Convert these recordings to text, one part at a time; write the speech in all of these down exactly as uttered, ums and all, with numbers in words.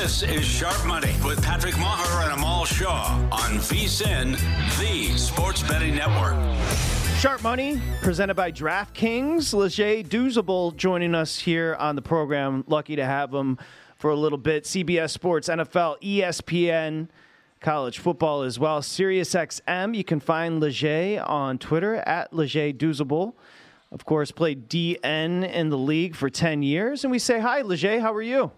This is Sharp Money with Patrick Maher and Amal Shaw on V S I N, the Sports Betting Network. Sharp Money, presented by DraftKings. Leger Douzable joining us here on the program. Lucky to have him for a little bit. C B S Sports, N F L, E S P N, college football as well. SiriusXM. You can find Leger on Twitter at Leger Douzable. Of course, played D N in the league for ten years. And we say hi, Leger. How are you?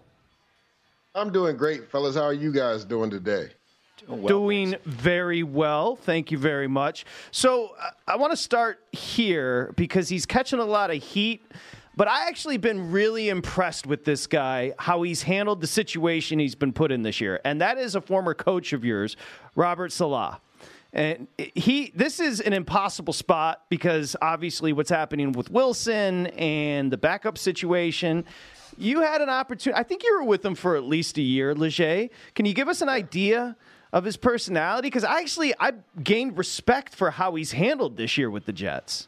I'm doing great, fellas. How are you guys doing today? Well, doing thanks. Very well. Thank you very much. So uh, I want to start here because he's catching a lot of heat, but I actually been really impressed with this guy, how he's handled the situation he's been put in this year. And that is a former coach of yours, Robert Saleh. And he, this is an impossible spot because obviously what's happening with Wilson and the backup situation. You had an opportunity. I think you were with him for at least a year, Leger. Can you give us an idea of his personality? Because I actually, I gained respect for how he's handled this year with the Jets.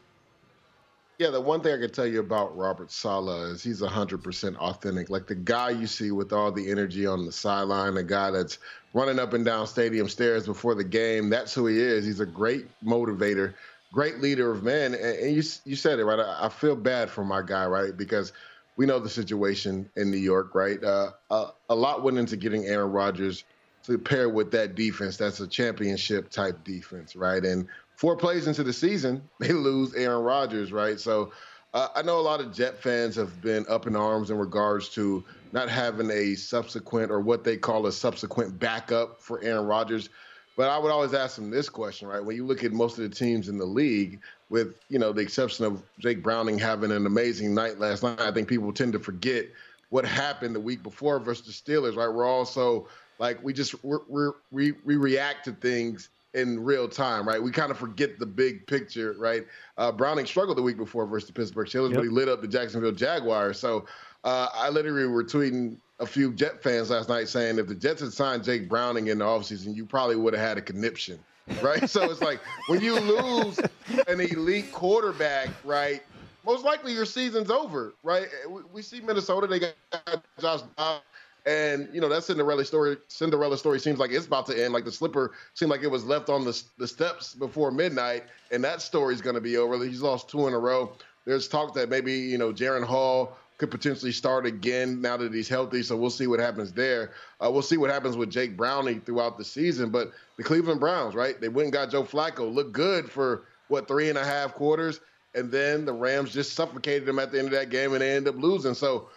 Yeah, the one thing I can tell you about Robert Saleh is he's one hundred percent authentic. Like the guy you see with all the energy on the sideline, the guy that's running up and down stadium stairs before the game, that's who he is. He's a great motivator, great leader of men. And, and you you said it, right? I, I feel bad for my guy, right? Because we know the situation in New York, right? Uh, a, a lot went into getting Aaron Rodgers to pair with that defense. That's a championship type defense, right? And four plays into the season, they lose Aaron Rodgers, right? So uh, I know a lot of Jet fans have been up in arms in regards to not having a subsequent or what they call a subsequent backup for Aaron Rodgers. But I would always ask them this question, right? When you look at most of the teams in the league, with, you know, the exception of Jake Browning having an amazing night last night, I think people tend to forget what happened the week before versus the Steelers, right? We're also like, we just, we're, we're, we we react to things in real time, right? We kind of forget the big picture, right? Uh, Browning struggled the week before versus the Pittsburgh Steelers, yep. but he lit up the Jacksonville Jaguars. So uh, I literally were tweeting a few Jet fans last night saying if the Jets had signed Jake Browning in the offseason, you probably would have had a conniption, right? So it's like when you lose an elite quarterback, right, most likely your season's over, right? We, we see Minnesota, they got Josh Dobbs. And, you know, that Cinderella story Cinderella story seems like it's about to end. Like the slipper seemed like it was left on the, the steps before midnight, and that story's going to be over. He's lost two in a row. There's talk that maybe, you know, Jaren Hall could potentially start again now that he's healthy, so we'll see what happens there. Uh, we'll see what happens with Jake Browning throughout the season. But the Cleveland Browns, right, they went and got Joe Flacco, looked good for, what, three and a half quarters, and then the Rams just suffocated him at the end of that game, and they ended up losing. So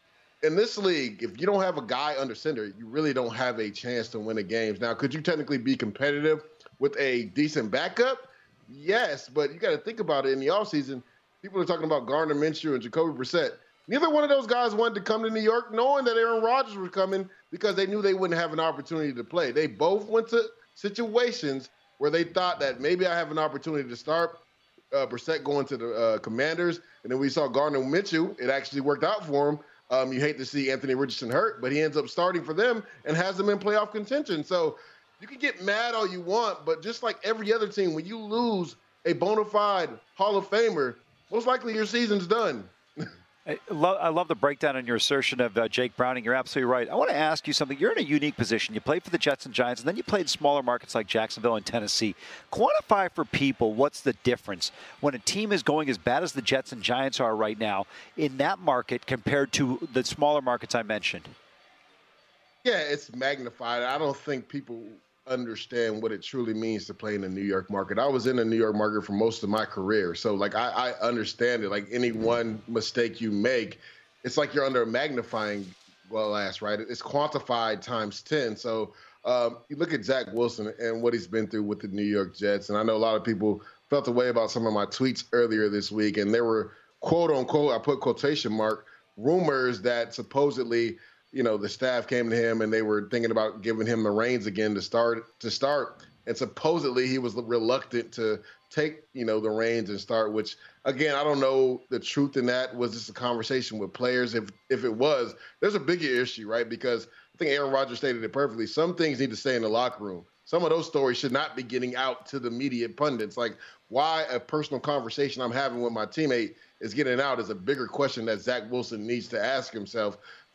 in this league, if you don't have a guy under center, you really don't have a chance to win the games. Now, could you technically be competitive with a decent backup? Yes, but you got to think about it. In the offseason, people are talking about Gardner Minshew and Jacoby Brissett. Neither one of those guys wanted to come to New York knowing that Aaron Rodgers was coming because they knew they wouldn't have an opportunity to play. They both went to situations where they thought that maybe I have an opportunity to start. Uh, Brissett going to the uh, Commanders, and then we saw Gardner Minshew. It actually worked out for him. Um, you hate to see Anthony Richardson hurt, but he ends up starting for them and has them in playoff contention. So you can get mad all you want, but just like every other team, when you lose a bona fide Hall of Famer, most likely your season's done. I love, I love the breakdown on your assertion of uh, Jake Browning. You're absolutely right. I want to ask you something. You're in a unique position. You played for the Jets and Giants, and then you played in smaller markets like Jacksonville and Tennessee. Quantify for people what's the difference when a team is going as bad as the Jets and Giants are right now in that market compared to the smaller markets I mentioned. Yeah, it's magnified. I don't think people understand what it truly means to play in the New York market. I was in the New York market for most of my career. So like I, I understand it. Like any one mistake you make, it's like you're under a magnifying glass, right? It's quantified times ten. So um, you look at Zach Wilson and what he's been through with the New York Jets. And I know a lot of people felt the way about some of my tweets earlier this week. And there were quote unquote, I put quotation mark, rumors that supposedly you know, the staff came to him and they were thinking about giving him the reins again to start to start. And supposedly he was reluctant to take, you know, the reins and start, which again, I don't know the truth in that. Was this a conversation with players? If, if it was, there's a bigger issue, right? Because I think Aaron Rodgers stated it perfectly. Some things need to stay in the locker room. Some of those stories should not be getting out to the media pundits. Like why a personal conversation I'm having with my teammate is getting out is a bigger question that Zach Wilson needs to ask himself. But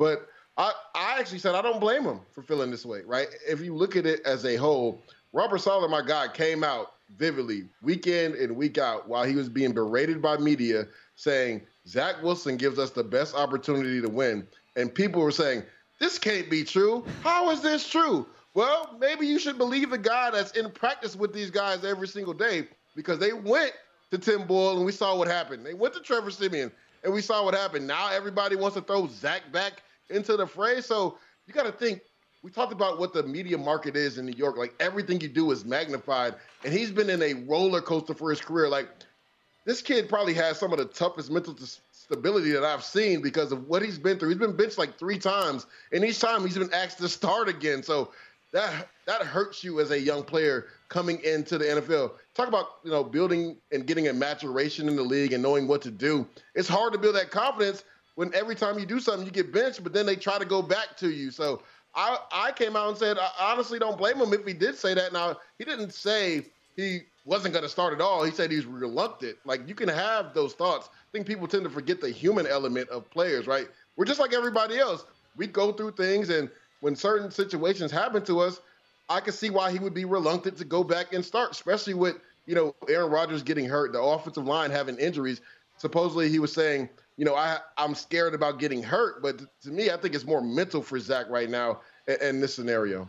I, I actually said I don't blame him for feeling this way, right? If you look at it as a whole, Robert Saleh, my guy, came out vividly week in and week out while he was being berated by media saying Zach Wilson gives us the best opportunity to win. And people were saying, this can't be true. How is this true? Well, maybe you should believe the guy that's in practice with these guys every single day, because they went to Tim Boyle and we saw what happened. They went to Trevor Siemian and we saw what happened. Now everybody wants to throw Zach back into the fray. So you got to think, we talked about what the media market is in New York. Like, everything you do is magnified. And he's been in a roller coaster for his career. Like, this kid probably has some of the toughest mental stability that I've seen because of what he's been through. He's been benched like three times, and each time he's been asked to start again. So that that hurts you as a young player coming into the N F L. Talk about, you know, building and getting a maturation in the league and knowing what to do. It's hard to build that confidence when every time you do something, you get benched, but then they try to go back to you. So I, I came out and said, I honestly don't blame him if he did say that. Now, he didn't say he wasn't going to start at all. He said he's reluctant. Like, you can have those thoughts. I think people tend to forget the human element of players, right? We're just like everybody else. We go through things, and when certain situations happen to us, I can see why he would be reluctant to go back and start, especially with, you know, Aaron Rodgers getting hurt, the offensive line having injuries. Supposedly he was saying, you know, I, I'm scared about getting hurt. But to me, I think it's more mental for Zach right now in, in this scenario.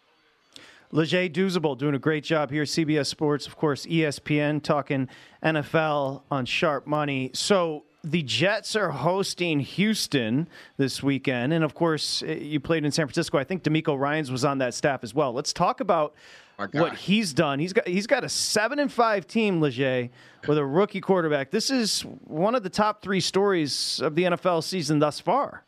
Leger Douzable doing a great job here. C B S Sports, of course, E S P N, talking N F L on Sharp Money. So the Jets are hosting Houston this weekend. And, of course, you played in San Francisco. I think D'Amico Ryans was on that staff as well. Let's talk about what he's done. He's got he's got a seven and five team, Leger, with a rookie quarterback. This is one of the top three stories of the N F L season thus far.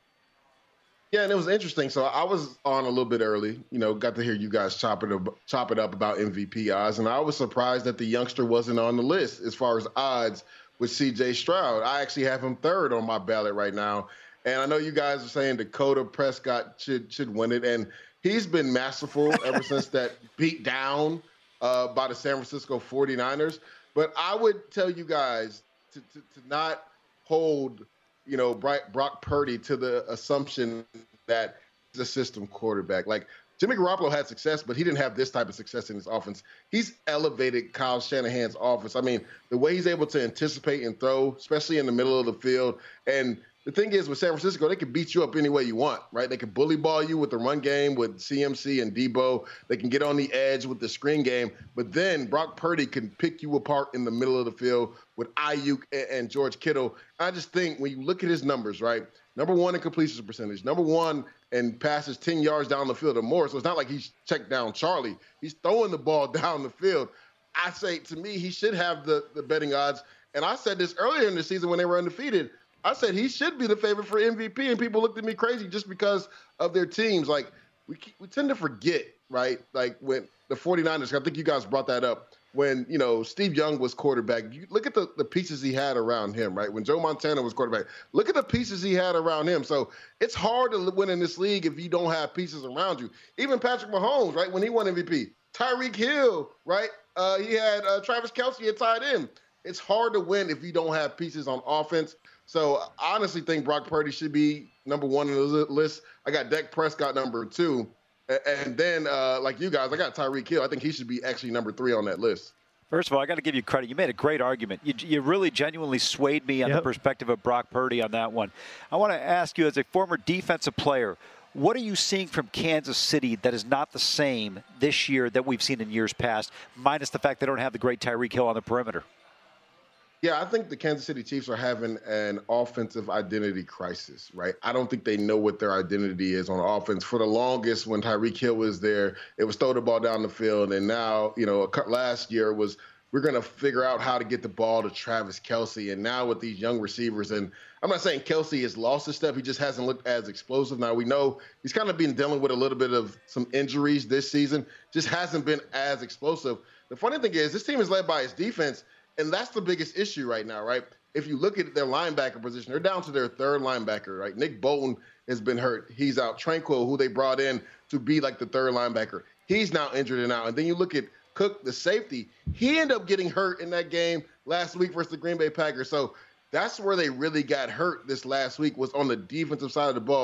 Yeah, and it was interesting. So I was on a little bit early, you know, got to hear you guys chop it up, chop it up about M V P odds, and I was surprised that the youngster wasn't on the list as far as odds with C J Stroud. I actually have him third on my ballot right now, and I know you guys are saying Dakota Prescott should should win it, and he's been masterful ever since that beat down uh, by the San Francisco forty-niners. But I would tell you guys to, to, to not hold, you know, Brock Purdy to the assumption that he's a system quarterback. Like, Jimmy Garoppolo had success, but he didn't have this type of success in his offense. He's elevated Kyle Shanahan's offense. I mean, the way he's able to anticipate and throw, especially in the middle of the field. And the thing is, with San Francisco, they can beat you up any way you want, right? They can bully ball you with the run game with C M C and Debo. They can get on the edge with the screen game. But then Brock Purdy can pick you apart in the middle of the field with Ayuk and George Kittle. I just think when you look at his numbers, right, number one in completion percentage, number one in passes ten yards down the field or more. So it's not like he's checked down Charlie. He's throwing the ball down the field. I say, to me, he should have the, the betting odds. And I said this earlier in the season when they were undefeated. I said he should be the favorite for M V P, and people looked at me crazy just because of their teams. Like, we we tend to forget, right? Like, when the forty-niners, I think you guys brought that up, when, you know, Steve Young was quarterback. You look at the, the pieces he had around him, right? When Joe Montana was quarterback, look at the pieces he had around him. So it's hard to win in this league if you don't have pieces around you. Even Patrick Mahomes, right, when he won M V P. Tyreek Hill, right? Uh, he had uh, Travis Kelce at tight end. It's hard to win if you don't have pieces on offense. So I honestly think Brock Purdy should be number one on the list. I got Dak Prescott number two. And then, uh, like you guys, I got Tyreek Hill. I think he should be actually number three on that list. First of all, I got to give you credit. You made a great argument. You, you really genuinely swayed me on yep. the perspective of Brock Purdy on that one. I want to ask you, as a former defensive player, what are you seeing from Kansas City that is not the same this year that we've seen in years past, minus the fact they don't have the great Tyreek Hill on the perimeter? Yeah, I think the Kansas City Chiefs are having an offensive identity crisis, right? I don't think they know what their identity is on offense. For the longest, when Tyreek Hill was there, it was throw the ball down the field. And now, you know, last year was we're going to figure out how to get the ball to Travis Kelce. And now with these young receivers, and I'm not saying Kelce has lost his step. He just hasn't looked as explosive. Now, we know he's kind of been dealing with a little bit of some injuries this season, just hasn't been as explosive. The funny thing is this team is led by its defense. And that's the biggest issue right now, right? If you look at their linebacker position, they're down to their third linebacker, right? Nick Bolton has been hurt. He's out. Tranquil, who they brought in to be like the third linebacker, he's now injured and out. And then you look at Cook, the safety. He ended up getting hurt in that game last week versus the Green Bay Packers. So that's where they really got hurt this last week, was on the defensive side of the ball.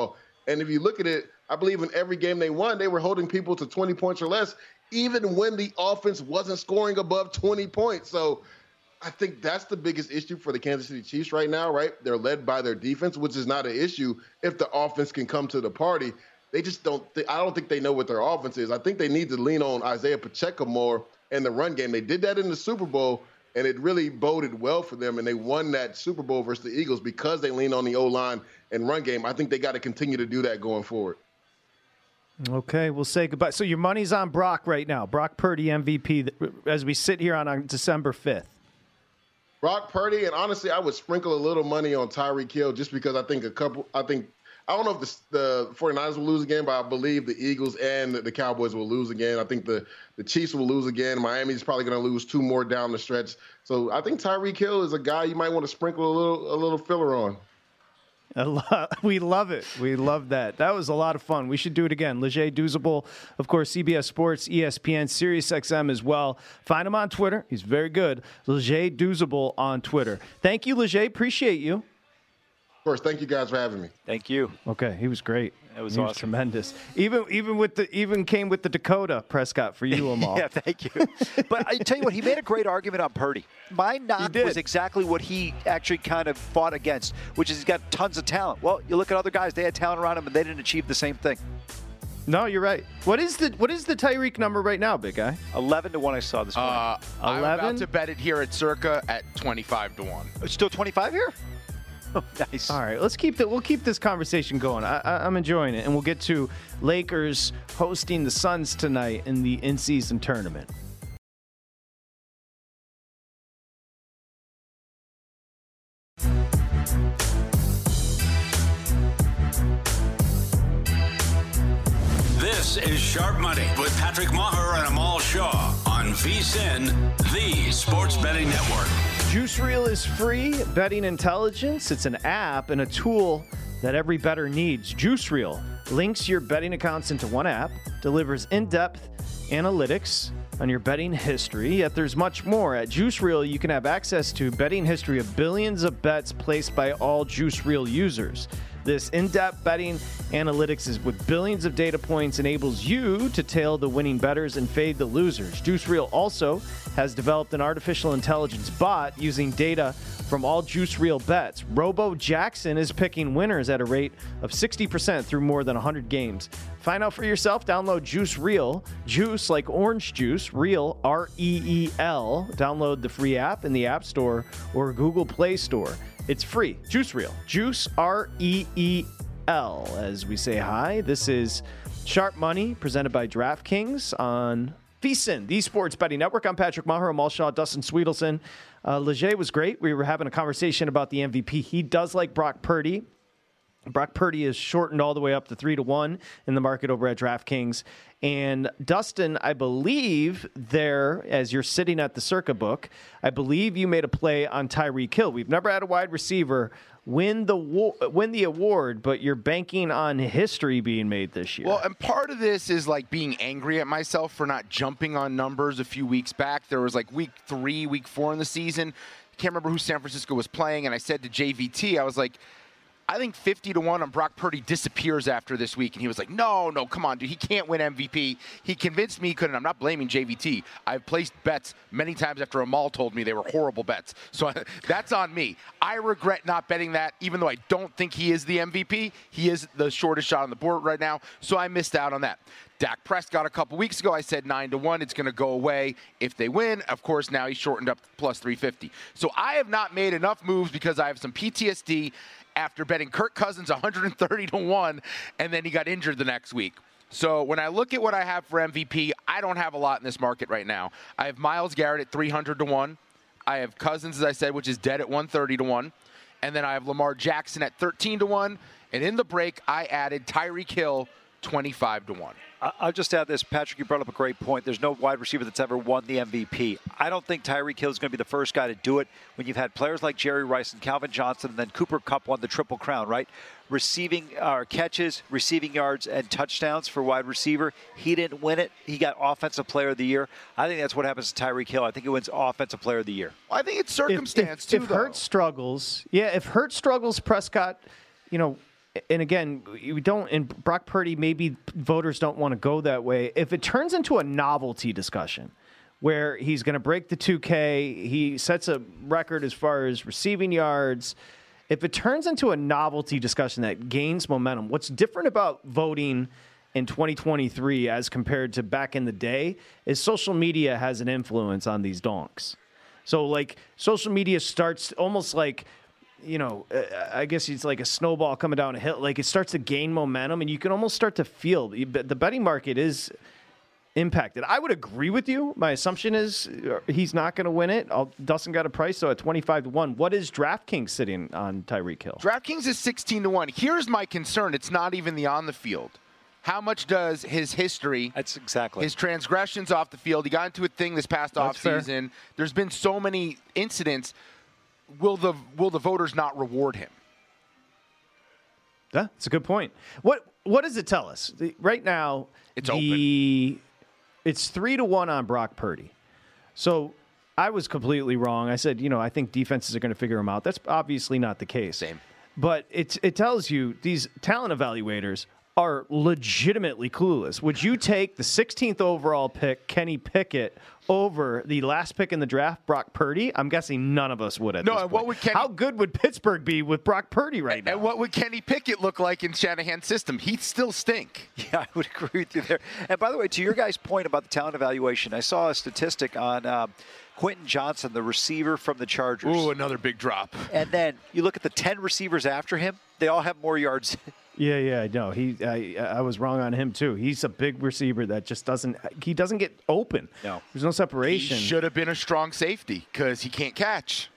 And if you look at it, I believe in every game they won, they were holding people to twenty points or less, even when the offense wasn't scoring above twenty points. So I think that's the biggest issue for the Kansas City Chiefs right now, right? They're led by their defense, which is not an issue if the offense can come to the party. They just don't th- – I don't think they know what their offense is. I think they need to lean on Isaiah Pacheco more in the run game. They did that in the Super Bowl, and it really boded well for them, and they won that Super Bowl versus the Eagles because they leaned on the O-line and run game. I think they got to continue to do that going forward. Okay, we'll say goodbye. So your money's on Brock right now. Brock Purdy M V P as we sit here on, on December fifth. Brock Purdy, and honestly, I would sprinkle a little money on Tyreek Hill just because I think a couple – I think – I don't know if the, the 49ers will lose again, but I believe the Eagles and the Cowboys will lose again. I think the, the Chiefs will lose again. Miami's probably going to lose two more down the stretch. So I think Tyreek Hill is a guy you might want to sprinkle a little a little filler on. A lot. We love it. We love that. That was a lot of fun. We should do it again. Leger Douzable, of course, C B S Sports, E S P N, Sirius X M as well. Find him on Twitter. He's very good. Leger Douzable on Twitter. Thank you, Leger. Appreciate you. Of course. Thank you guys for having me. Thank you. Okay, he was great. It was he awesome. Was tremendous. Even even with the even came with the Dakota Prescott for you, Amal. Yeah, thank you. But I tell you what, he made a great argument on Purdy. My knock was exactly what he actually kind of fought against, which is he's got tons of talent. Well, you look at other guys; they had talent around him, and they didn't achieve the same thing. No, you're right. What is the what is the Tyreek number right now, big guy? Eleven to one. I saw this morning. Uh, I'm Eleven. about to bet it here at Circa at twenty-five to one. It's still twenty-five here. Oh, nice. All right, let's keep the, we'll keep this conversation going. I, I, I'm enjoying it, and we'll get to Lakers hosting the Suns tonight in the in-season tournament. This is Sharp Money with Patrick Maher and Amal Shaw on V S I N, the Sports Betting Network. Juice Reel is free betting intelligence. It's an app and a tool that every bettor needs. Juice Reel links your betting accounts into one app, delivers in-depth analytics on your betting history, yet there's much more. At Juice Reel, you can have access to betting history of billions of bets placed by all Juice Reel users. This in-depth betting analytics is with billions of data points enables you to tail the winning bettors and fade the losers. Juice Reel also has developed an artificial intelligence bot using data from all Juice Reel bets. Robo Jackson is picking winners at a rate of sixty percent through more than one hundred games. Find out for yourself. Download Juice Reel. Juice like orange juice. Reel, R E E L. Download the free app in the App Store or Google Play Store. It's free. Juice Reel. Juice, R E E L. As we say hi, this is Sharp Money presented by DraftKings on V S I N, the Sports Betting Network. I'm Patrick Maher, Amal Shaw, Dustin Sweetelson. Uh, Leger was great. We were having a conversation about the M V P. He does like Brock Purdy. Brock Purdy is shortened all the way up to three to one in the market over at DraftKings. And Dustin, I believe there, as you're sitting at the Circa book, I believe you made a play on Tyreek Hill. We've never had a wide receiver win the win the award, but you're banking on history being made this year. Well, and part of this is like being angry at myself for not jumping on numbers a few weeks back. There was like week three, week four in the season. Can't remember who San Francisco was playing, and I said to J V T, I was like, I think fifty to one on Brock Purdy disappears after this week. And he was like, no, no, come on, dude. He can't win M V P. He convinced me he couldn't. I'm not blaming J V T. I've placed bets many times after Amal told me they were horrible bets. So that's on me. I regret not betting that, even though I don't think he is the M V P. He is the shortest shot on the board right now. So I missed out on that. Dak Prescott a couple weeks ago, I said nine to one. It's going to go away if they win. Of course, now he's shortened up to plus three fifty. So I have not made enough moves because I have some P T S D after betting Kirk Cousins one hundred thirty to one, and then he got injured the next week. So when I look at what I have for M V P, I don't have a lot in this market right now. I have Myles Garrett at three hundred to one. I have Cousins, as I said, which is dead at one thirty to one. And then I have Lamar Jackson at thirteen to one. And in the break, I added Tyreek Hill twenty-five to one. I'll just add this. Patrick, you brought up a great point. There's no wide receiver that's ever won the M V P. I don't think Tyreek Hill is going to be the first guy to do it when you've had players like Jerry Rice and Calvin Johnson, and then Cooper Kupp won the Triple Crown, right? Receiving uh, catches, receiving yards, and touchdowns for wide receiver. He didn't win it. He got Offensive Player of the Year. I think that's what happens to Tyreek Hill. I think he wins Offensive Player of the Year. I think it's circumstance, if, if, too, if though. Hurts struggles, yeah, if Hurts struggles, Prescott, you know, and again, you don't, and Brock Purdy, maybe voters don't want to go that way. If it turns into a novelty discussion where he's going to break the two K, he sets a record as far as receiving yards. If it turns into a novelty discussion that gains momentum, what's different about voting in twenty twenty-three as compared to back in the day is social media has an influence on these donks. So, like, social media starts almost like, you know, uh, I guess it's like a snowball coming down a hill. Like, it starts to gain momentum, and you can almost start to feel the betting market is impacted. I would agree with you. My assumption is he's not going to win it. I'll, Dustin got a price, so at twenty-five to one. What is DraftKings sitting on Tyreek Hill? DraftKings is sixteen to one. Here's my concern. It's not even the on the field. How much does his history, That's exactly. his transgressions off the field, he got into a thing this past That's offseason. There's been so many incidents. Will the will the voters not reward him? Yeah, that's a good point. What what does it tell us? The, right now, It's the, it's three to one on Brock Purdy. So I was completely wrong. I said, you know, I think defenses are going to figure him out. That's obviously not the case. Same. But it it tells you these talent evaluators are legitimately clueless. Would you take the sixteenth overall pick, Kenny Pickett, over the last pick in the draft, Brock Purdy? I'm guessing none of us would at No, this and point. what would Kenny- How good would Pittsburgh be with Brock Purdy right now? And what would Kenny Pickett look like in Shanahan's system? He'd still stink. Yeah, I would agree with you there. And by the way, to your guys' point about the talent evaluation, I saw a statistic on um, Quentin Johnson, the receiver from the Chargers. Ooh, another big drop. And then you look at the ten receivers after him, they all have more yards. Yeah, yeah, no, he, I, I was wrong on him too. He's a big receiver that just doesn't, he doesn't get open. No. There's no separation. He should have been a strong safety because he can't catch.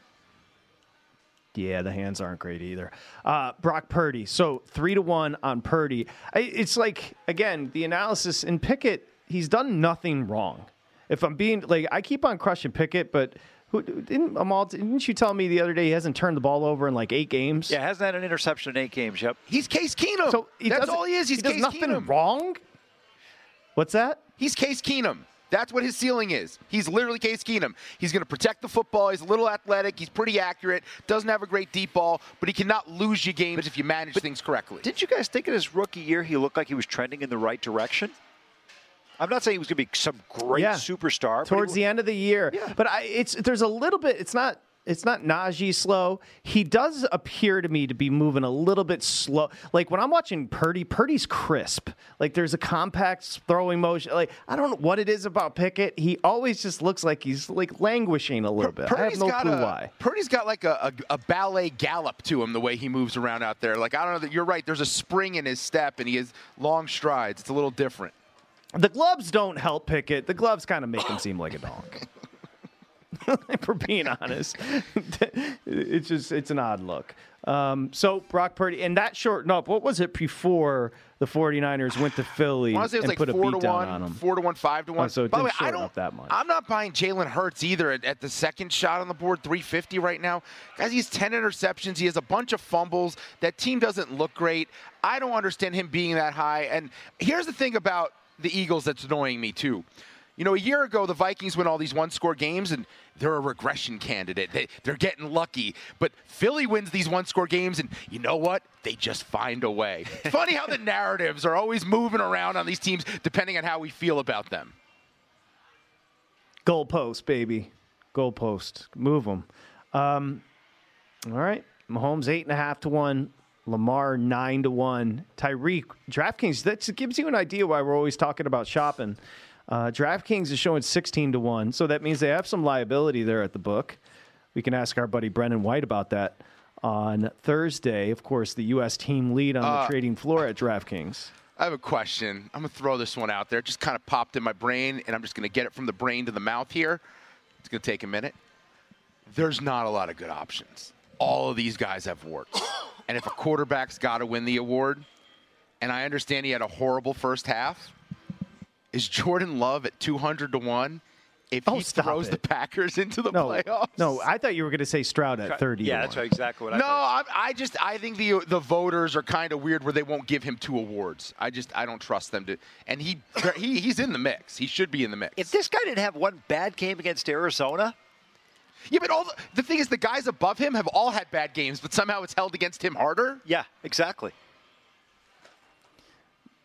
Yeah, the hands aren't great either. Uh, Brock Purdy, so three to one on Purdy. I, it's like, again, the analysis in Pickett, he's done nothing wrong. If I'm being, like, I keep on crushing Pickett, but who didn't Amal, didn't you tell me the other day he hasn't turned the ball over in like eight games? Yeah, hasn't had an interception in eight games, yep. He's Case Keenum. So he That's doesn't- all he is. He's he does Case nothing Keenum. wrong. What's that? He's Case Keenum. That's what his ceiling is. He's literally Case Keenum. He's going to protect the football. He's a little athletic. He's pretty accurate. Doesn't have a great deep ball, but he cannot lose you games if you manage things correctly. Didn't you guys think in his rookie year he looked like he was trending in the right direction? I'm not saying he was going to be some great Yeah. superstar. Towards but the end of the year. Yeah. But I, it's there's a little bit. It's not. It's not Najee slow. He does appear to me to be moving a little bit slow. Like when I'm watching Purdy, Purdy's crisp. Like there's a compact throwing motion. Like I don't know what it is about Pickett. He always just looks like he's like languishing a little bit. I have Purdy's no got clue a, why. Purdy's got like a, a, a ballet gallop to him the way he moves around out there. Like I don't know that you're right. There's a spring in his step and he has long strides. It's a little different. The gloves don't help Pickett. The gloves kind of make him seem like a donk. For being honest, it's just it's an odd look. Um, so Brock Purdy, and that shortened up. What was it before the 49ers went to Philly I want to say it was and like put a four to beat down one, on them? four to one, five to one. Oh, so it By the way, didn't I shorten don't. up that much. I'm not buying Jalen Hurts either at, at the second shot on the board, three fifty right now. Guys, he has ten interceptions. He has a bunch of fumbles. That team doesn't look great. I don't understand him being that high. And here's the thing about the Eagles that's annoying me too. You know, a year ago, the Vikings win all these one-score games, and they're a regression candidate. They, they're getting lucky. But Philly wins these one-score games, and you know what? They just find a way. It's funny how the narratives are always moving around on these teams depending on how we feel about them. Goalpost, baby. Goalpost. Move them. Um, all right. Mahomes, eight and a half to one. Lamar, nine to one. Tyreek, DraftKings, that gives you an idea why we're always talking about shopping. Uh, DraftKings is showing sixteen to one, so that means they have some liability there at the book. We can ask our buddy Brendan White about that on Thursday. Of course, the U S team lead on Uh, the trading floor at DraftKings. I have a question. I'm going to throw this one out there. It just kind of popped in my brain, and I'm just going to get it from the brain to the mouth here. It's going to take a minute. There's not a lot of good options. All of these guys have warts. And if a quarterback's got to win the award, and I understand he had a horrible first half, is Jordan Love at two hundred to one if Oh, he stop throws it. the Packers into the No, playoffs? no, I thought you were going to say Stroud at thirty. Yeah, that's right, exactly what I No, thought. I, I just I think the the voters are kind of weird where they won't give him two awards. I just I don't trust them to. And he he he's in the mix. He should be in the mix. If this guy didn't have one bad game against Arizona, yeah, but all the, the thing is, the guys above him have all had bad games, but somehow it's held against him harder. yeah, exactly.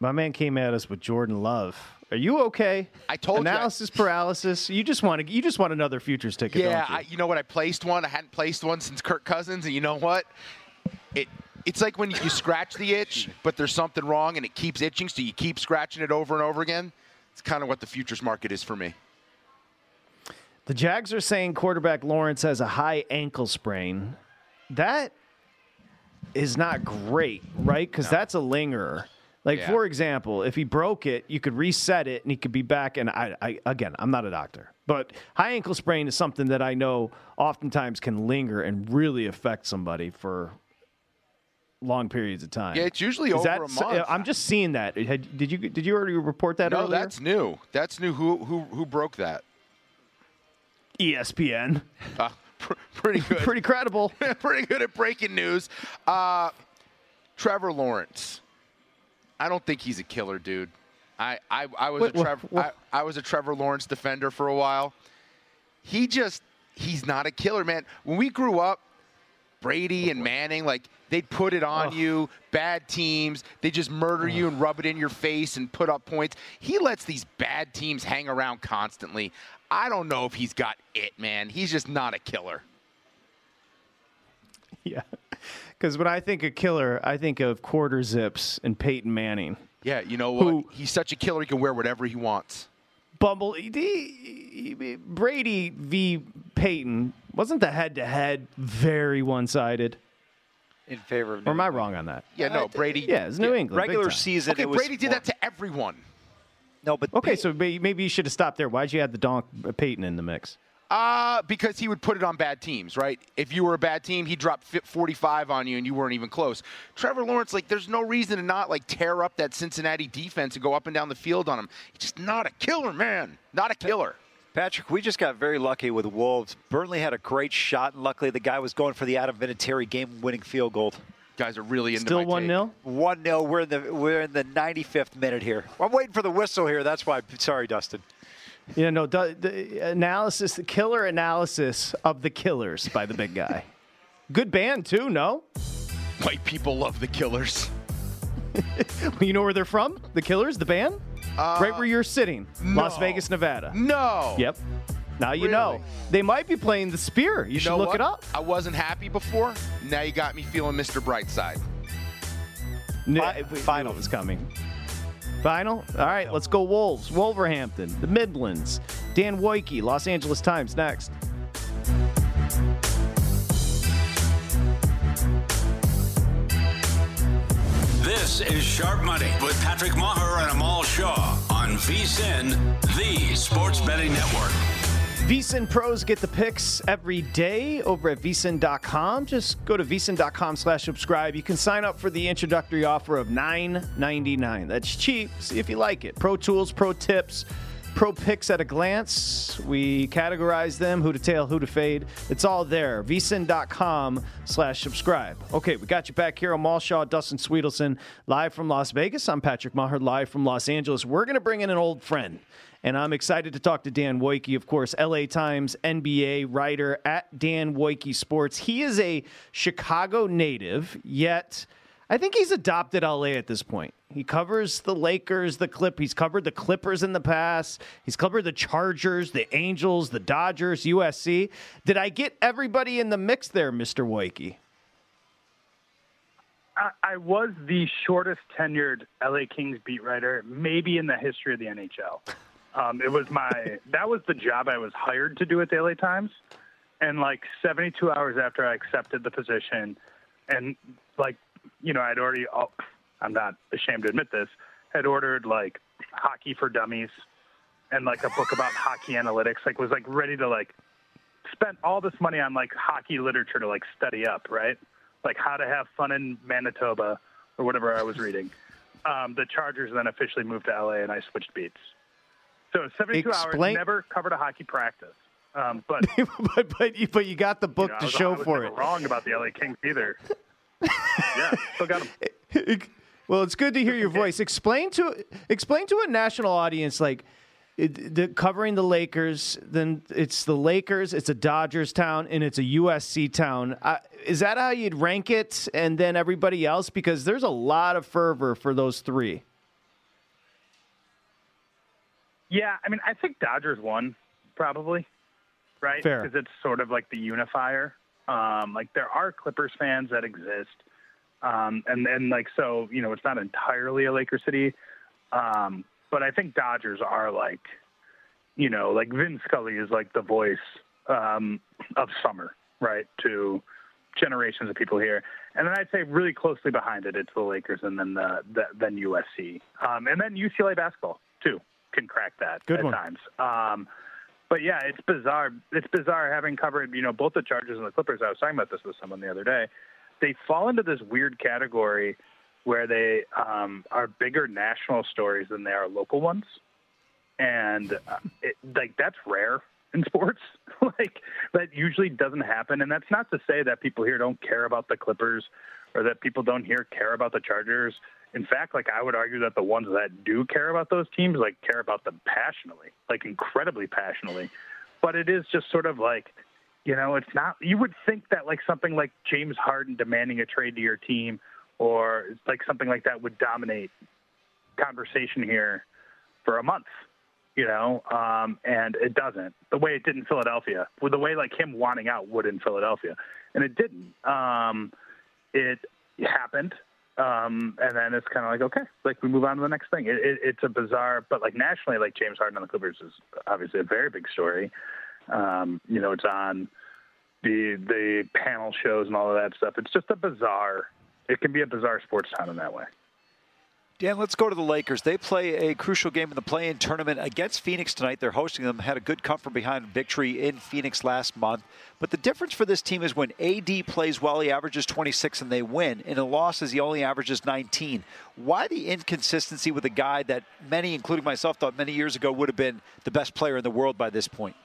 My man came at us with Jordan Love. Are you okay? I told Analysis you. paralysis. You just want to. You just want another futures ticket. Yeah, don't you? I, you know what? I placed one. I hadn't placed one since Kirk Cousins, and you know what? It it's like when you, you scratch the itch, but there's something wrong, and it keeps itching, so you keep scratching it over and over again. It's kind of what the futures market is for me. The Jags are saying quarterback Lawrence has a high ankle sprain. That is not great, right? Because No. that's a lingerer. Like, Yeah. for example, if he broke it, you could reset it, and he could be back. And I, I, again, I'm not a doctor, but high ankle sprain is something that I know oftentimes can linger and really affect somebody for long periods of time. Yeah, it's usually Is over that, a month. I'm just seeing that. Had, did you did you already report that No, earlier? that's new. That's new. Who who who broke that? E S P N. Uh, pr- pretty good. Pretty credible. pretty good at breaking news. Uh, Trevor Lawrence. I don't think he's a killer, dude. I, I, I was Wait, a Trevor wha- I, I was a Trevor Lawrence defender for a while. He just he's not a killer, man. When we grew up, Brady and Manning, like they'd put it on Ugh. you, bad teams, they just murder you and rub it in your face and put up points. He lets these bad teams hang around constantly. I don't know if he's got it, man. He's just not a killer. Yeah. Because when I think of killer, I think of quarter zips and Peyton Manning. Yeah, you know what? Who- He's such a killer, he can wear whatever he wants. Bumble, the- Brady v. Peyton, wasn't the head-to-head very one-sided? In favor of Or am I New wrong on that? Yeah, no, Brady. Yeah, it's New England. big regular time. season. Okay, it was Brady did more- that to everyone. No, but Okay, Pey- so may- maybe you should have stopped there. Why'd you add the donk Peyton in the mix? Uh, because he would put it on bad teams, right? If you were a bad team, he'd drop forty-five on you and you weren't even close. Trevor Lawrence, like, there's no reason to not, like, tear up that Cincinnati defense and go up and down the field on him. He's just not a killer, man. Not a killer. Patrick, we just got very lucky with Wolves. Burnley had a great shot, and luckily the guy was going for the Adam Vinatieri game-winning field goal. Guys are really into Still my one take. nil. one nil. We're in the we're in the ninety-fifth minute here. I'm waiting for the whistle here. That's why. Sorry, Dustin. You know, the, the analysis, the killer analysis of the Killers by the big guy. Good band too, no? White people love the Killers. You know where they're from? The Killers, the band? Uh, right where you're sitting, Las no. Vegas, Nevada. No. Yep. Now you know. Really? They might be playing the Spear. You, You should know look what? it up. I wasn't happy before. Now you got me feeling Mister Brightside. No, Fi- we final. knew it was coming. Final? All right, let's go Wolves. Wolverhampton, the Midlands. Dan Woike, Los Angeles Times, next. This is Sharp Money with Patrick Maher and Amal Shaw on VSiN, the Sports Betting Network. VSiN pros get the picks every day over at V S I N dot com. Just go to V S I N dot com slash subscribe. You can sign up for the introductory offer of nine ninety-nine. That's cheap. See if you like it. Pro tools, pro tips, pro picks at a glance. We categorize them, who to tail, who to fade. It's all there. V S I N dot com slash subscribe. Okay, we got you back here. Amal Shaw, Dustin Sweetelson, live from Las Vegas. I'm Patrick Maher, live from Los Angeles. We're going to bring in an old friend. And I'm excited to talk to Dan Woike, of course, L A Times N B A writer at Dan Woike Sports. He is a Chicago native, yet I think he's adopted L A at this point. He covers the Lakers, the Clip. He's covered the Clippers in the past. He's covered the Chargers, the Angels, the Dodgers, U S C. Did I get everybody in the mix there, Mister Woike? I, I was the shortest tenured L A Kings beat writer, maybe in the history of the N H L. Um, it was my that was the job I was hired to do at the L A Times, and like seventy-two hours after I accepted the position, and like you know I'd already oh, I'm not ashamed to admit this had ordered like Hockey for Dummies and like a book about hockey analytics, like was like ready to like spend all this money on like hockey literature to like study up, right? Like how to have fun in Manitoba or whatever I was reading. Um, the Chargers then officially moved to L A and I switched beats. So seventy-two Explain- hours, never covered a hockey practice. Um, but, but, but, you, but you got the book you know, I to was, show I was for never it. wrong about the L A Kings either. Yeah, still got them. Well, it's good to hear your voice. Explain to explain to a national audience, like it, the, covering the Lakers. Then it's the Lakers, it's a Dodgers town, and it's a U S C town. Uh, is that how you'd rank it? And then everybody else, because there's a lot of fervor for those three. Yeah, I mean, I think Dodgers won, probably, right? Fair. Because it's sort of like the unifier. Um, like, there are Clippers fans that exist. Um, and then, like, so, you know, it's not entirely a Laker city. Um, but I think Dodgers are, like, you know, like Vin Scully is, like, the voice um, of summer, right, to generations of people here. And then I'd say really closely behind it, it's the Lakers and then the, the then U S C. Um, and then U C L A basketball, too, can crack that Good at one. times. Um, but, yeah, it's bizarre. It's bizarre having covered, you know, both the Chargers and the Clippers. I was talking about this with someone the other day. They fall into this weird category where they um, are bigger national stories than they are local ones. And, uh, it, like, that's rare in sports. Like, that usually doesn't happen. And that's not to say that people here don't care about the Clippers or that people don't here care about the Chargers. In fact, like, I would argue that the ones that do care about those teams, like, care about them passionately, like, incredibly passionately. But it is just sort of like, you know, it's not, you would think that, like, something like James Harden demanding a trade to your team or, like, something like that would dominate conversation here for a month, you know, um, and it doesn't. The way it did in Philadelphia, with the way, like, him wanting out would in Philadelphia, and it didn't. Um, it happened, um, and then it's kind of like, okay, like, we move on to the next thing. It, it, it's a bizarre, but, like, nationally, like, James Harden on the Clippers is obviously a very big story. Um, you know, it's on the the panel shows and all of that stuff. It's just a bizarre, it can be a bizarre sports town in that way. Dan, let's go to the Lakers. They play a crucial game in the play-in tournament against Phoenix tonight. They're hosting them. Had a good come from behind victory in Phoenix last month. But the difference for this team is when A D plays well, he averages twenty-six and they win. In a losses, he only averages nineteen. Why the inconsistency with a guy that many, including myself, thought many years ago would have been the best player in the world by this point?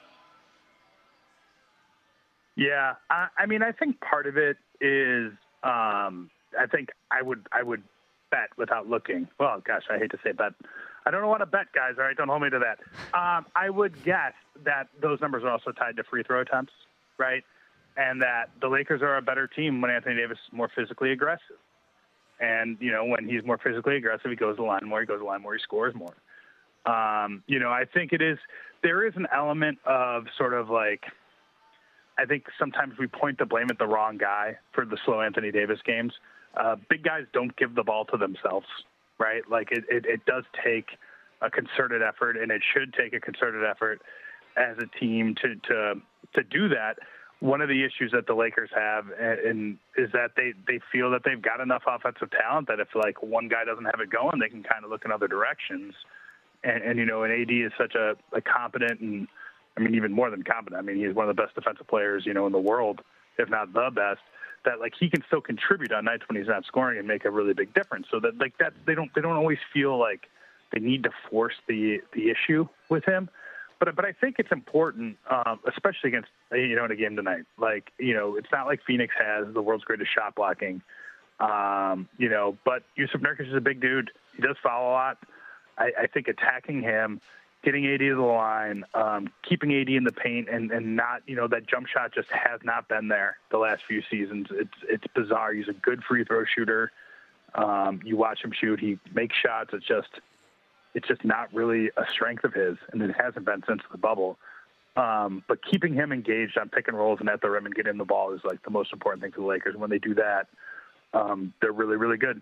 Yeah, I, I mean, I think part of it is, um, I think I would I would bet without looking. Well, gosh, I hate to say bet. I don't want to bet, guys. All right, don't hold me to that. Um, I would guess that those numbers are also tied to free throw attempts, right? And that the Lakers are a better team when Anthony Davis is more physically aggressive. And, you know, when he's more physically aggressive, he goes to the line more, he goes to the line more, he scores more. Um, you know, I think it is, there is an element of sort of like, I think sometimes we point the blame at the wrong guy for the slow Anthony Davis games. Uh, big guys don't give the ball to themselves, right? Like it, it, it does take a concerted effort, and it should take a concerted effort as a team to to to do that. One of the issues that the Lakers have and, and is that they, they feel that they've got enough offensive talent that if like one guy doesn't have it going, they can kind of look in other directions. And, and you know, and A D is such a, a competent and I mean, even more than competent. I mean, he's one of the best defensive players, you know, in the world, if not the best. That like he can still contribute on nights when he's not scoring and make a really big difference. So that like that they don't they don't always feel like they need to force the the issue with him. But but I think it's important, um, especially against you know in a game tonight. Like you know, it's not like Phoenix has the world's greatest shot blocking. Um, you know, but Yusuf Nurkic is a big dude. He does foul a lot. I, I think attacking him, getting A D to the line, um, keeping A D in the paint, and, and not, you know, that jump shot just has not been there the last few seasons. It's it's bizarre. He's a good free throw shooter. Um, you watch him shoot. He makes shots. It's just it's just not really a strength of his, and it hasn't been since the bubble. Um, but keeping him engaged on pick and rolls and at the rim and getting the ball is like the most important thing for the Lakers. When they do that, um, they're really, really good.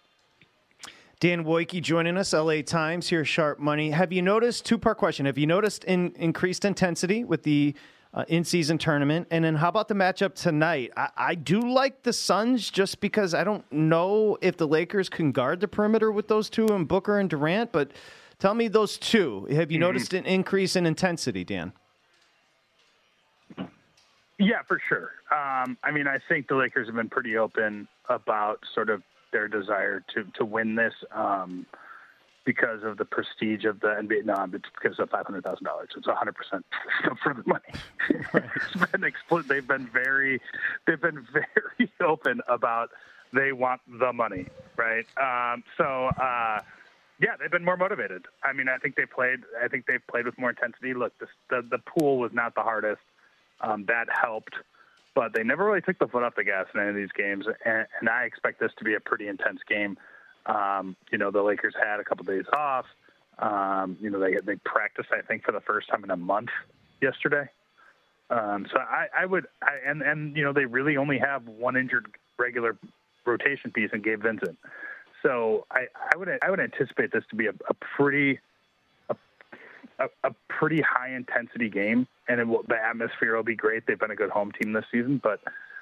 Dan Wojcicki joining us, L A Times here, Sharp Money. Have you noticed, two-part question, have you noticed in, increased intensity with the uh, in-season tournament? And then how about the matchup tonight? I, I do like the Suns just because I don't know if the Lakers can guard the perimeter with those two and Booker and Durant, but tell me those two. Have you mm-hmm. noticed an increase in intensity, Dan? Yeah, for sure. Um, I mean, I think the Lakers have been pretty open about sort of their desire to, to win this um, because of the prestige of the N B A. No, it's because of five hundred thousand dollars. It's one hundred percent for the money. Right. It's been expl- they've been very, they've been very open about they want the money, right? Um, so, uh, yeah, they've been more motivated. I mean, I think they played. I think they've played with more intensity. Look, this, the the pool was not the hardest. Um, that helped. But they never really took the foot off the gas in any of these games, and, and I expect this to be a pretty intense game. Um, you know, the Lakers had a couple days off. Um, you know, they they practiced, I think, for the first time in a month yesterday. Um, so I, I would, I, and and you know, they really only have one injured regular rotation piece in Gabe Vincent. So I, I would I would anticipate this to be a, a pretty a, a, a pretty high intensity game, and it will, the atmosphere will be great. They've been a good home team this season, but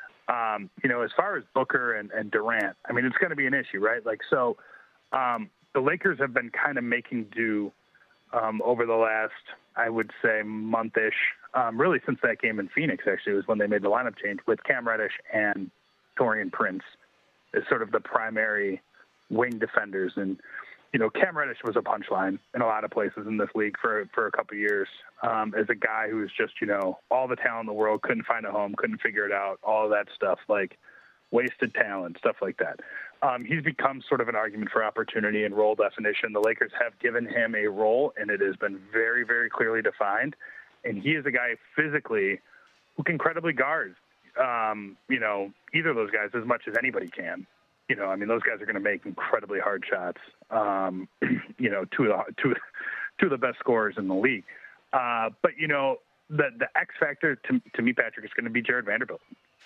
um, you know, as far as Booker and, and Durant, I mean, it's going to be an issue, right? Like so. Um, The Lakers have been kind of making do um, over the last, I would say, month-ish, um, really since that game in Phoenix, actually, was when they made the lineup change with Cam Reddish and Taurean Prince as sort of the primary wing defenders. And, you know, Cam Reddish was a punchline in a lot of places in this league for, for a couple of years um, as a guy who was just, you know, all the talent in the world, couldn't find a home, couldn't figure it out, all of that stuff, like wasted talent, stuff like that. Um, he's become sort of an argument for opportunity and role definition. The Lakers have given him a role, and it has been very, very clearly defined. And he is a guy physically who can credibly guard, um, you know, either of those guys as much as anybody can. You know, I mean, those guys are going to make incredibly hard shots. Um, you know, two of the two, two of the best scorers in the league. Uh, but you know, the the X factor to to me, Patrick, is going to be Jared Vanderbilt.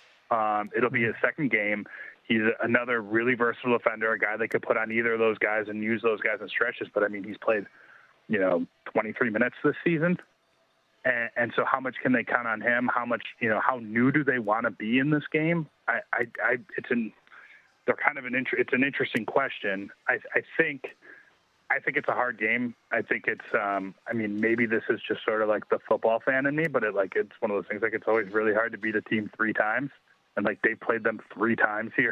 Um, it'll be his second game. He's another really versatile defender, a guy that could put on either of those guys and use those guys in stretches. But, I mean, he's played, you know, twenty-three minutes this season. And, and so how much can they count on him? How much, you know, how new do they want to be in this game? I, I, I it's an, they're kind of an, inter, it's an interesting question. I, I think, I think it's a hard game. I think it's, um, I mean, maybe this is just sort of like the football fan in me, but it like, it's one of those things, like it's always really hard to beat a team three times. And, like, they played them three times here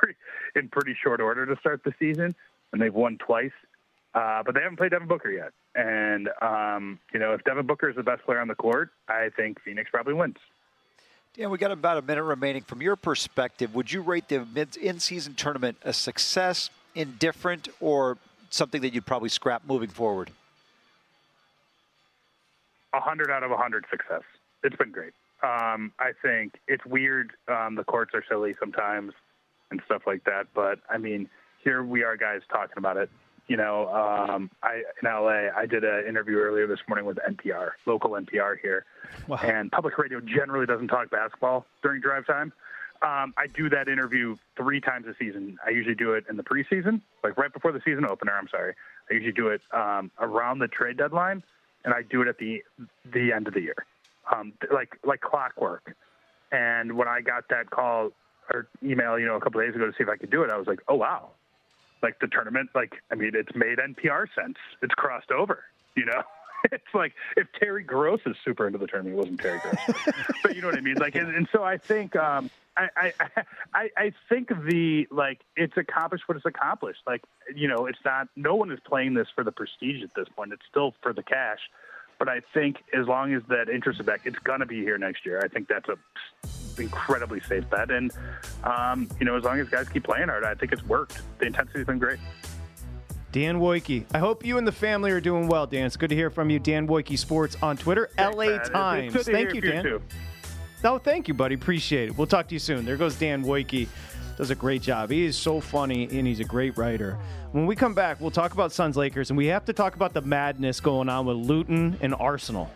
in pretty short order to start the season, and they've won twice. Uh, but they haven't played Devin Booker yet. And, um, you know, if Devin Booker is the best player on the court, I think Phoenix probably wins. Dan, we got about a minute remaining. From your perspective, would you rate the mid- in-season tournament a success, indifferent, or something that you'd probably scrap moving forward? one hundred out of one hundred success. It's been great. Um, I think it's weird. Um, the courts are silly sometimes and stuff like that. But, I mean, here we are guys talking about it. You know, um, I in L A, I did an interview earlier this morning with N P R, local N P R here. Wow. And public radio generally doesn't talk basketball during drive time. Um, I do that interview three times a season. I usually do it in the preseason, like right before the season opener, I'm sorry. I usually do it um, around the trade deadline, and I do it at the the end of the year. Um, like like clockwork. And when I got that call or email, you know, a couple of days ago to see if I could do it, I was like, oh, wow. Like the tournament, like, I mean, it's made N P R sense. It's crossed over, you know? It's like if Terry Gross is super into the tournament, it wasn't Terry Gross. But you know what I mean? Like, and, and so I think, um, I, I, I, I think the, like, it's accomplished what it's accomplished. Like, you know, it's not, no one is playing this for the prestige at this point. It's still for the cash. But I think as long as that interest is back, it's going to be here next year. I think that's a incredibly safe bet. And, um, you know, as long as guys keep playing hard, I think it's worked. The intensity's been great. Dan Wojcicki. I hope you and the family are doing well, Dan. It's good to hear from you. Dan Wojcicki Sports on Twitter, Thanks, L A man. Times. It's good to Thank hear you, you Dan. too. No, thank you, buddy. Appreciate it. We'll talk to you soon. There goes Dan Wojcicki. Does a great job. He is so funny, and he's a great writer. When we come back, we'll talk about Suns Lakers, and we have to talk about the madness going on with Luton and Arsenal.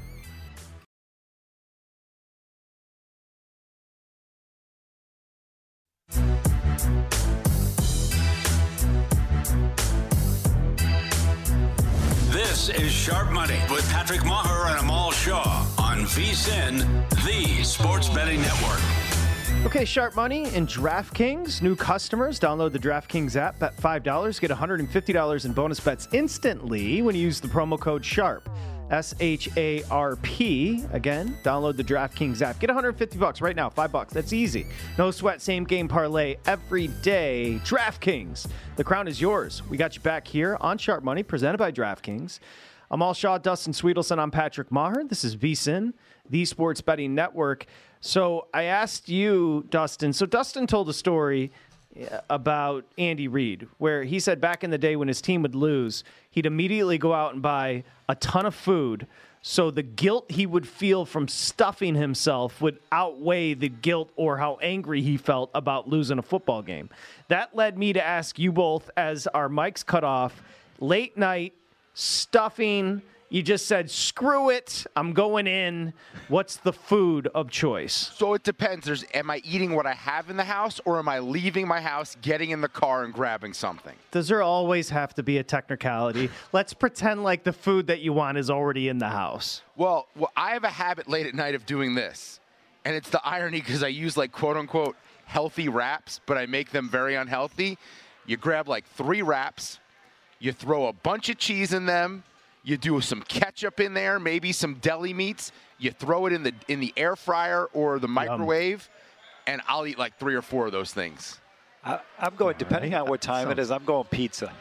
This is Sharp Money with Patrick Maher and Amal Shaw on VSiN, the Sports Betting Network. Okay, Sharp Money and DraftKings. New customers, download the DraftKings app, bet five dollars, get one hundred fifty dollars in bonus bets instantly when you use the promo code SHARP. S H A R P. Again, download the DraftKings app. Get one hundred fifty bucks right now, five bucks. That's easy. No sweat, same game parlay every day. DraftKings. The crown is yours. We got you back here on Sharp Money, presented by DraftKings. Amal Shaw, Dustin Sweetelson. I'm Patrick Maher. This is VSiN, the Sports Betting Network. So I asked you, Dustin. So Dustin told a story about Andy Reid, where he said back in the day when his team would lose, he'd immediately go out and buy a ton of food. So the guilt he would feel from stuffing himself would outweigh the guilt or how angry he felt about losing a football game. That led me to ask you both, as our mics cut off, late night stuffing. You just said, screw it, I'm going in. What's the food of choice? So it depends. There's, am I eating what I have in the house, or am I leaving my house, getting in the car, and grabbing something? Does there always have to be a technicality? Let's pretend like the food that you want is already in the house. Well, well, I have a habit late at night of doing this. And it's the irony because I use, like, quote-unquote healthy wraps, but I make them very unhealthy. You grab, like, three wraps. You throw a bunch of cheese in them. You do some ketchup in there, maybe some deli meats. You throw it in the in the air fryer or the microwave, Yum. and I'll eat like three or four of those things. I, I'm going, depending on what time it is, I'm going pizza.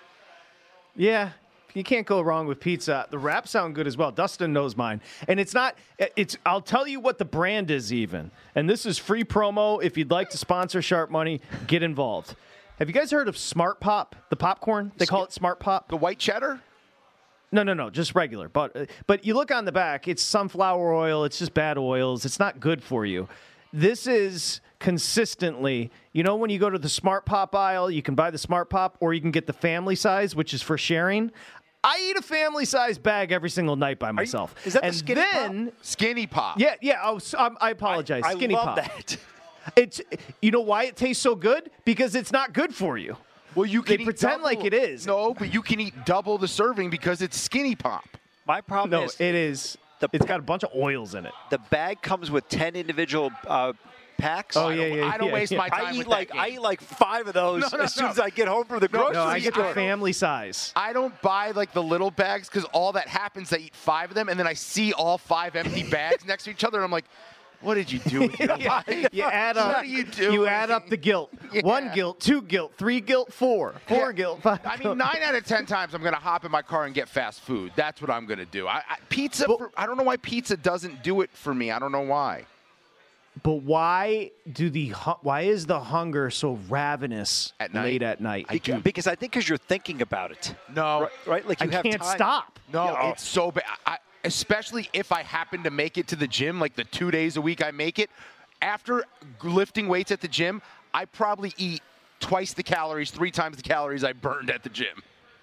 Yeah, you can't go wrong with pizza. The wraps sound good as well. Dustin knows mine. And it's not, it's, I'll tell you what the brand is even. And this is free promo. If you'd like to sponsor Sharp Money, get involved. Have you guys heard of Smart Pop, the popcorn? They call it Smart Pop. The white cheddar? No, no, no, just regular. But but you look on the back, it's sunflower oil. It's just bad oils. It's not good for you. This is consistently, you know, when you go to the Smart Pop aisle, you can buy the Smart Pop, or you can get the family size, which is for sharing. I eat a family size bag every single night by myself. You, is that and the Skinny then, Pop? Skinny Pop. Yeah, yeah. Oh, um, I apologize. I, I Skinny love Pop. that. It's, you know why it tastes so good? Because it's not good for you. Well, you can they eat pretend double. like it is. No, but you can eat double the serving because it's Skinny Pop. My problem No, is it is. the- It's got a bunch of oils in it. the bag comes with ten individual uh, packs. Oh, I yeah, don't, yeah, I don't yeah, waste yeah. my time I eat with like that I game. eat like five of those No, no, as soon no. as I get home from the grocery No, I get store. the family size. I don't buy like the little bags because all that happens, I eat five of them, and then I see all five empty bags next to each other, and I'm like, what did you do with your Yeah, life? you add up. What are you doing? You add up the guilt. Yeah. One guilt, two guilt, three guilt, four, four Yeah. guilt, five. I guilt. mean, nine out of ten times I'm going to hop in my car and get fast food. That's what I'm going to do. I, I, pizza, But- for, I don't know why pizza doesn't do it for me. I don't know why. But why do the hu- why is the hunger so ravenous At night? late at night? Because, because I think because you're thinking about it. No. Right? right? Like you I have can't time. stop. No, Yeah. it's so bad. I, especially if I happen to make it to the gym, like the two days a week I make it. After lifting weights at the gym, I probably eat twice the calories, three times the calories I burned at the gym.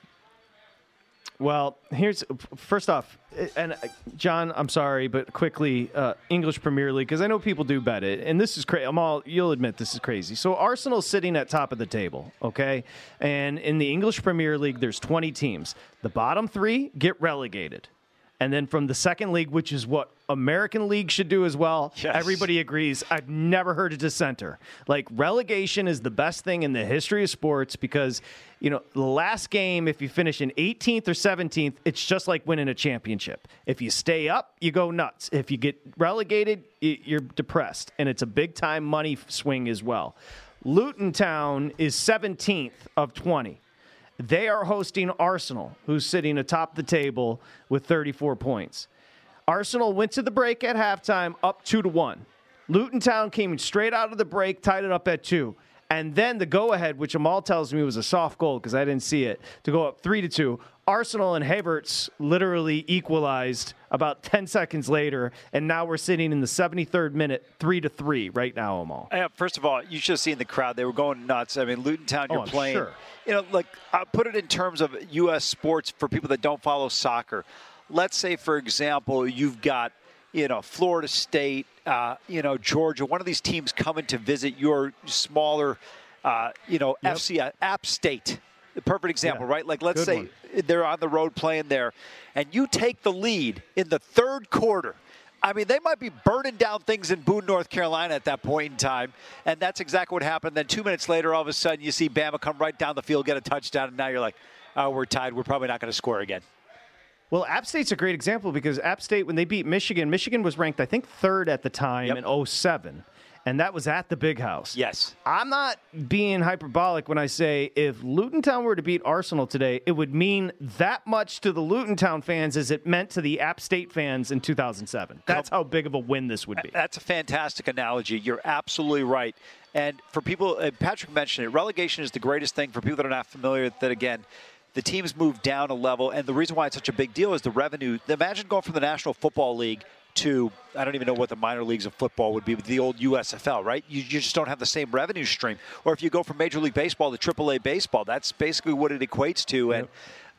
Well, here's first off, and uh, John, I'm sorry, but quickly, uh, English Premier League, because I know people do bet it, and this is crazy. I'm all, you'll admit this is crazy. So Arsenal's sitting at top of the table, okay? And in the English Premier League, there's twenty teams. The bottom three get relegated. And then from the second league, which is what American League should do as well, Yes. everybody agrees. I've never heard a dissenter. Like, relegation is the best thing in the history of sports because, you know, the last game, if you finish in eighteenth or seventeenth, it's just like winning a championship. If you stay up, you go nuts. If you get relegated, y- you're depressed. And it's a big-time money swing as well. Luton Town is seventeenth of twenty. They are hosting Arsenal, who's sitting atop the table with thirty-four points. Arsenal went to the break at halftime up two to one. Luton Town came straight out of the break, tied it up at two. And then the go-ahead, which Amal tells me was a soft goal because I didn't see it, to go up three to two. Arsenal and Havertz literally equalized about ten seconds later, and now we're sitting in the seventy-third minute, three to three right now, Amal. Yeah, first of all, you should have seen the crowd. They were going nuts. I mean, Luton Town, you're Oh, I'm playing. sure. You know, like, I'll put it in terms of U S sports for people that don't follow soccer. Let's say, for example, you've got, you know, Florida State, uh, you know, Georgia, one of these teams coming to visit your smaller, uh, you know, Yep. F C, uh, App State. The perfect example, Yeah. right? Like, let's Good say one. they're on the road playing there, and you take the lead in the third quarter. I mean, they might be burning down things in Boone, North Carolina at that point in time, and that's exactly what happened. Then two minutes later, all of a sudden, you see Bama come right down the field, get a touchdown, and now you're like, oh, we're tied. We're probably not going to score again. Well, App State's a great example because App State, when they beat Michigan, Michigan was ranked, I think, third at the time Yep. in oh seven, and that was at the Big House. Yes. I'm not being hyperbolic when I say if Luton Town were to beat Arsenal today, it would mean that much to the Luton Town fans as it meant to the App State fans in two thousand seven. That's how big of a win this would be. That's a fantastic analogy. You're absolutely right. And for people, uh, Patrick mentioned it, relegation is the greatest thing for people that are not familiar with it. Again, the teams move down a level, and the reason why it's such a big deal is the revenue. Imagine going from the National Football League to, I don't even know what the minor leagues of football would be, but the old U S F L, right? You, you just don't have the same revenue stream. Or if you go from Major League Baseball to triple A baseball, that's basically what it equates to. And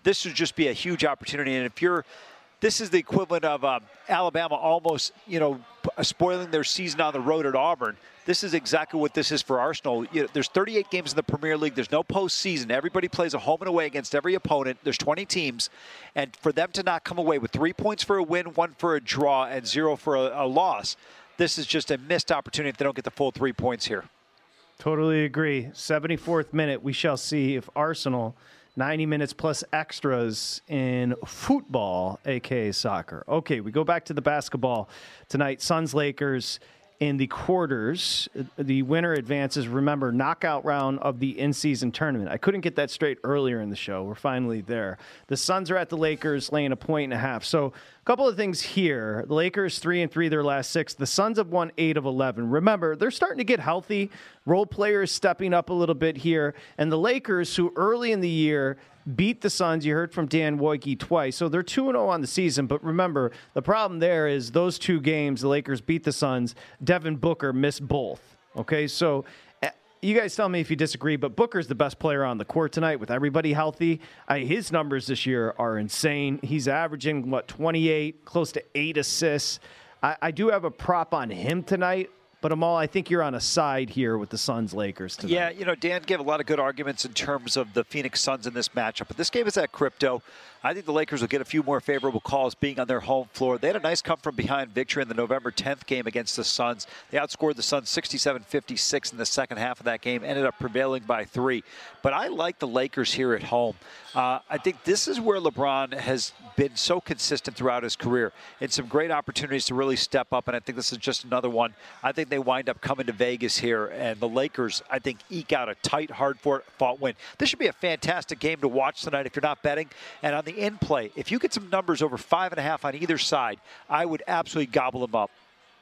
this would just be a huge opportunity. And if you're, this is the equivalent of um, Alabama almost, you know, spoiling their season on the road at Auburn. This is exactly what this is for Arsenal. You know, there's thirty-eight games in the Premier League. There's no postseason. Everybody plays a home and away against every opponent. There's twenty teams. And for them to not come away with three points for a win, one for a draw, and zero for a, a loss, this is just a missed opportunity if they don't get the full three points here. Totally agree. seventy-fourth minute, we shall see if Arsenal, ninety minutes plus extras in football, a k a soccer. Okay, we go back to the basketball tonight. Suns-Lakers in the quarters. The winner advances. Remember, knockout round of the in-season tournament. I couldn't get that straight earlier in the show. We're finally there. The Suns are at the Lakers, laying a point and a half. So a couple of things here. The Lakers three and three their last six. The Suns have won eight of eleven. Remember, they're starting to get healthy. Role players stepping up a little bit here. And the Lakers, who early in the year beat the Suns, you heard from Dan Wojcicki twice. So they're two and oh on the season. But remember, the problem there is those two games, the Lakers beat the Suns. Devin Booker missed both. Okay, so you guys tell me if you disagree, but Booker's the best player on the court tonight with everybody healthy. I, his numbers this year are insane. He's averaging, what, twenty-eight, close to eight assists. I, I do have a prop on him tonight. But, Amal, I think you're on a side here with the Suns-Lakers tonight. Yeah, you know, Dan gave a lot of good arguments in terms of the Phoenix Suns in this matchup. But this game is at Crypto. I think the Lakers will get a few more favorable calls being on their home floor. They had a nice come-from-behind victory in the November tenth game against the Suns. They outscored the Suns sixty-seven fifty-six in the second half of that game, ended up prevailing by three. But I like the Lakers here at home. Uh, I think this is where LeBron has been so consistent throughout his career and some great opportunities to really step up, and I think this is just another one. I think they wind up coming to Vegas here, and the Lakers, I think, eke out a tight, hard-fought win. This should be a fantastic game to watch tonight if you're not betting. And on the in play, if you get some numbers over five and a half on either side, I would absolutely gobble them up.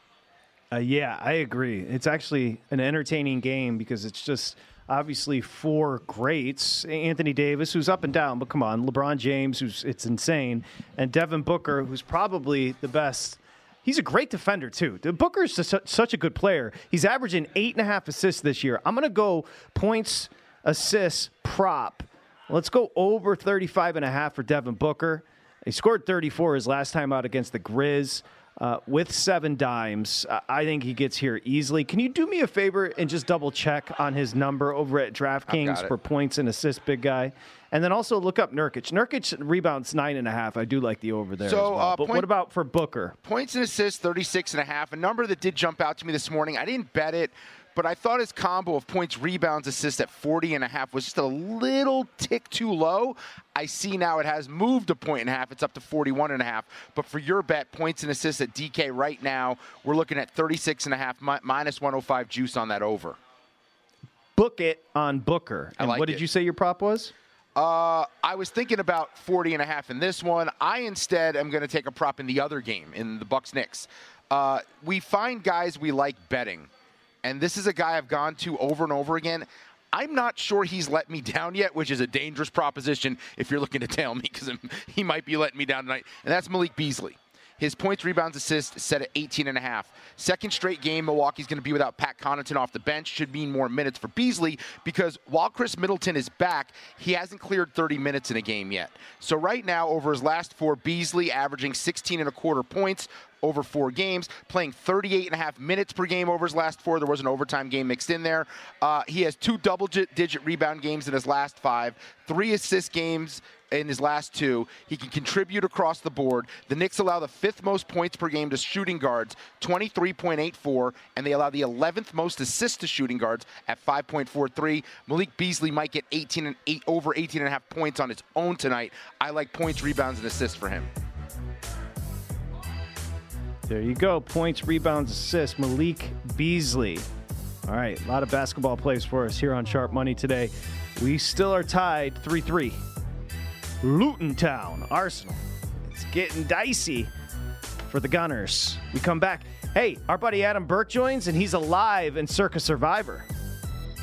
Uh, yeah, I agree. It's actually an entertaining game because it's just obviously four greats. Anthony Davis, who's up and down, but come on. LeBron James, who's it's insane. And Devin Booker, who's probably the best. He's a great defender, too. Booker's su- such a good player. He's averaging eight and a half assists this year. I'm going to go points, assists, prop. Let's go over thirty-five and a half for Devin Booker. He scored thirty-four his last time out against the Grizz uh, with seven dimes. Uh, I think he gets here easily. Can you do me a favor and just double check on his number over at DraftKings for points and assists, big guy? And then also look up Nurkic. Nurkic rebounds nine and a half. I do like the over there so, as well. Uh, but point, what about for Booker? Points and assists, thirty-six and a half. A number that did jump out to me this morning. I didn't bet it, but I thought his combo of points, rebounds, assists at forty and a half was just a little tick too low. I see now it has moved a point and a half. It's up to forty-one and a half. But for your bet, points and assists at D K right now, we're looking at thirty-six and a half, mi- minus one oh five juice on that over. Book it on Booker. And I like what did it. you say your prop was? Uh, I was thinking about forty and a half in this one. I instead am going to take a prop in the other game, in the Bucks-Knicks. Uh, we find guys we like betting, and this is a guy I've gone to over and over again. I'm not sure he's let me down yet, which is a dangerous proposition if you're looking to tail me, because he might be letting me down tonight, and that's Malik Beasley. His points, rebounds, assists set at eighteen and a half. Second straight game, Milwaukee's going to be without Pat Connaughton off the bench. Should mean more minutes for Beasley because while Chris Middleton is back, he hasn't cleared thirty minutes in a game yet. So right now, over his last four, Beasley averaging sixteen and a quarter points over four games, playing thirty-eight and a half minutes per game over his last four. There was an overtime game mixed in there. Uh, he has two double-digit rebound games in his last five, three assist games in his last two. He can contribute across the board. The Knicks allow the fifth most points per game to shooting guards, twenty-three point eight four, and they allow the eleventh most assists to shooting guards at five point four three. Malik Beasley might get eighteen and eight over eighteen and a half points on its own tonight. I like points, rebounds, and assists for him. There you go. Points, rebounds, assists. Malik Beasley. All right, a lot of basketball plays for us here on Sharp Money today. We still are tied three three. Luton Town, Arsenal. It's getting dicey for the Gunners. We come back. Hey, our buddy Adam Burke joins, and he's alive in Circa Survivor.